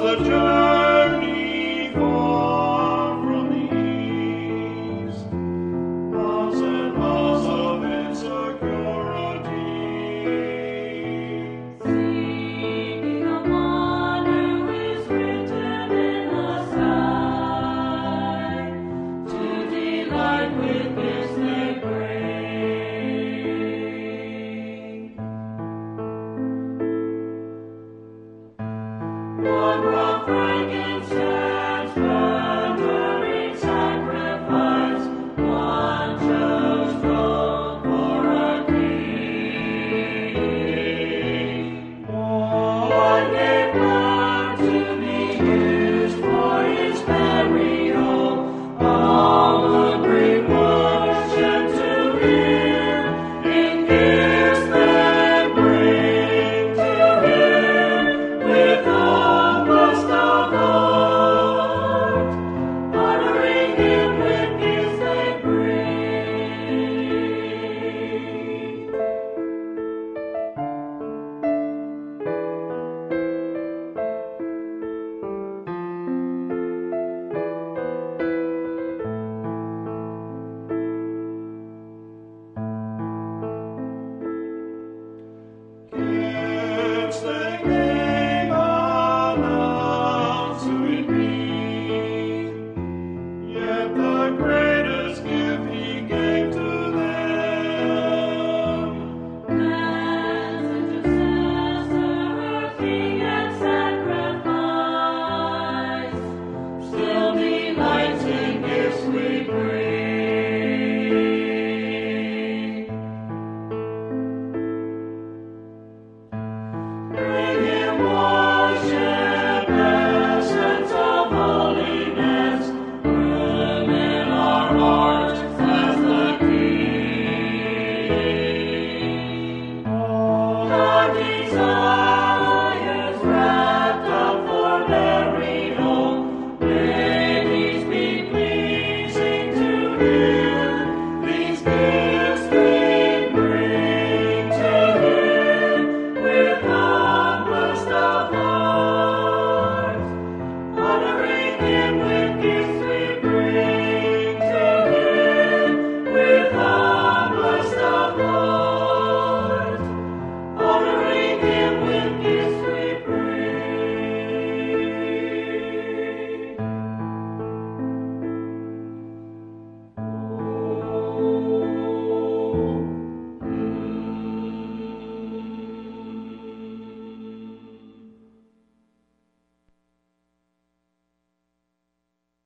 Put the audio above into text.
a journey far from the east, miles and miles of insecurity. Seeking a one who is written in the sky, to delight with gifts they bring. One brought frankincense, burnt sacrifice. One chose gold for a king. One gave blood to be used for his burial. All would bring worship to him in gifts they bring to him with almost of heart, honoring him with gifts they bring. Gifts they gave unannounced to it be, yet the greatest gift he gave to them. As intercessor, our King and sacrifice, still delights in gifts we bring. Bring him worship, essence of holiness, room in our hearts as the King. Our desire